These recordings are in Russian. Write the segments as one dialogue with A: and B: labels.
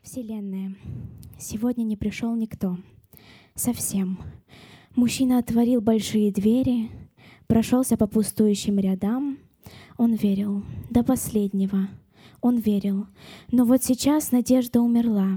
A: Вселенная. Сегодня не пришел никто. Совсем. Мужчина отворил большие двери, прошелся по пустующим рядам. Он верил до последнего. Он верил. Но вот сейчас надежда умерла.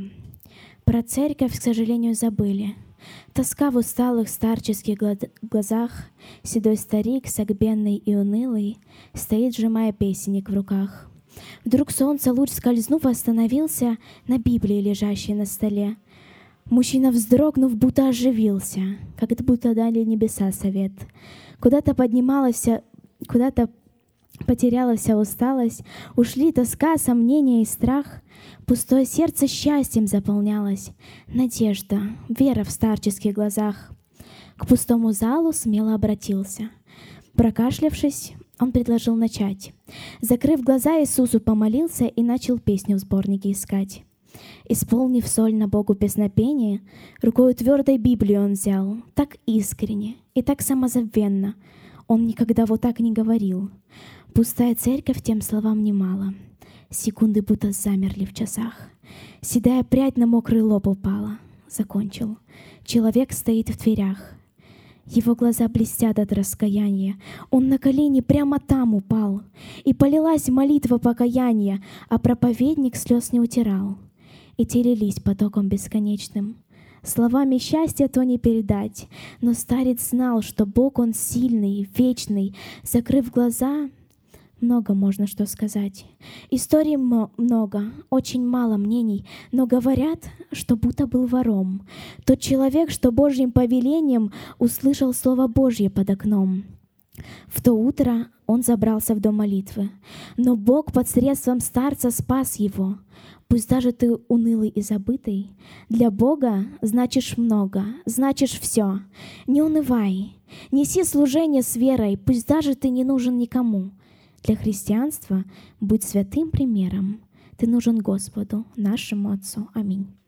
A: Про церковь, к сожалению, забыли. Тоска в усталых старческих глазах. Седой старик, согбенный и унылый, стоит, сжимая песенник в руках. Вдруг солнце, луч скользнув, остановился на Библии, лежащей на столе. Мужчина, вздрогнув, будто оживился, как будто дали небеса совет. Куда-то поднималась, куда-то потеряла вся усталость, ушли тоска, сомнения и страх. Пустое сердце счастьем заполнялось, надежда, вера в старческих глазах. К пустому залу смело обратился. Прокашлявшись, он предложил начать. Закрыв глаза, Иисусу помолился и начал песню в сборнике искать. Исполнив сольно Богу песнопение, рукою твердой Библию он взял, так искренне и так самозабвенно. Он никогда вот так не говорил. Пустая церковь тем словам немало. Секунды будто замерли в часах. Седая прядь на мокрый лоб упала. Закончил. Человек стоит в дверях. Его глаза блестят от раскаяния. Он на колени прямо там упал. И полилась молитва покаяния, а проповедник слез не утирал. И те лились потоком бесконечным. Словами счастья то не передать, но старец знал, что Бог Он сильный, вечный. Закрыв глаза, много можно что сказать. Историй много, очень мало мнений, но говорят, что будто был вором. Тот человек, что Божьим повелением услышал Слово Божье под окном. В то утро он забрался в дом молитвы, но Бог посредством старца спас его. Пусть даже ты унылый и забытый, для Бога значишь много, значишь все. Не унывай, неси служение с верой, пусть даже ты не нужен никому. Для христианства будь святым примером. Ты нужен Господу, нашему Отцу. Аминь.